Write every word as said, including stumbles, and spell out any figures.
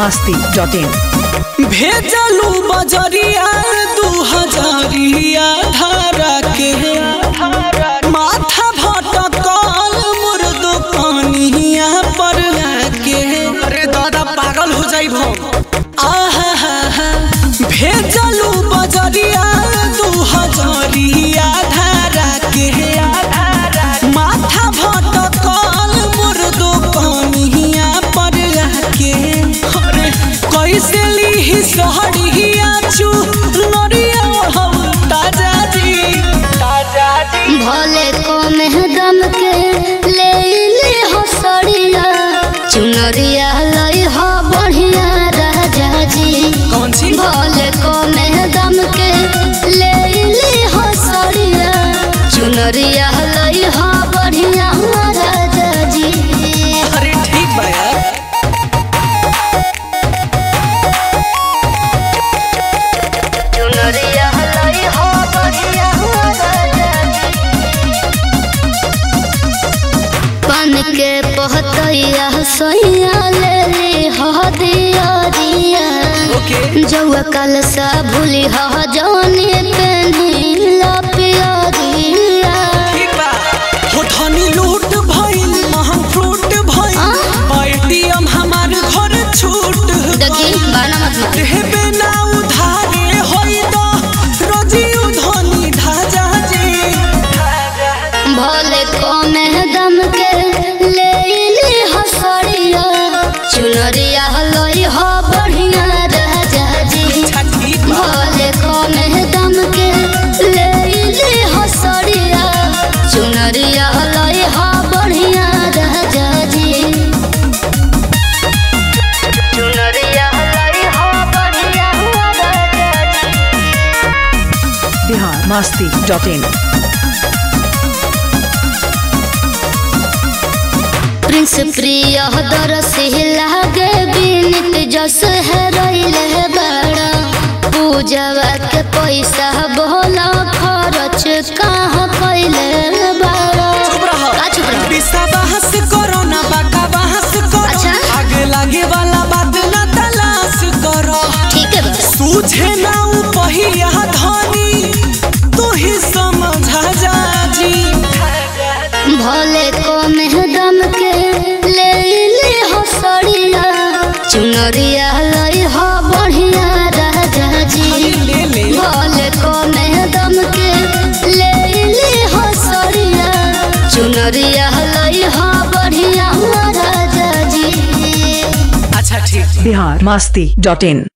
मस्ती dot इन। भेजलू बजरिया दू हजारिया धारा के माथा भटकल मुर्द पानिया पर के। अरे दादा पागल हो जाई भो। आहा भेजलू बजरिया दू हजारिया धारा के माथा भटकल मुर्द पानिया पर के। अरे कैसे ली सहरिया चू नरिया हम ताजा जी ताजा जी भले को मेहदम के ले ले हो सड़िया चुनरिया लई हो बढ़िया राजा जी। कौन सी भले को मेहदम के ले ले हो सड़िया चुनरिया लई हो बढ़िया राजा जी। अरे ठीक बा यार। चुनरिया लई हो बढ़िया राजा जी। पान के पहतैया सैया ले ली हो दिया दिया जौआ कल सा भूली हो जाने पेनी लपिया दिया। ठीक बा हो धनी लूट भइल महंग फ्रूट भइल एटीएम हमार घर छूट देखी बाना मत मार देबे ना उधारे होई दो रोजी धनी ढाजा जी। भले को मेहदम के ले ली हो सड़िया चुनरिया लई हो बढ़िया राजा जी। भले को मेहदम के ले ली हो सड़िया चुनरिया लई हो बढ़िया राजा जी। चुनरिया लई हो बढ़िया राजा जी। Bihar Masti dot in. Prince Priyadarshi लागे बिनित जस है रैल है बड़ा पूजवा के पैसा बोला खर्च कहाँ कैले बड़ा। का चुप रहो? विश्वास करो ना बाका बहस करो। अच्छा। आगे लागे वाला बात ना तलाश करो। ठीक है बस सूझे ना उ पहिया धनी तू ही समझा जा जी। भले को मेहदम के ले ले हो सड़िया चुनरिया लई हो बढ़िया राजा जी। ले ले भले को मेहदम के ले ले हो सड़िया चुनरिया लई हो बढ़िया राजा जी। अच्छा ठीक। बिहार मस्ती डॉट इन।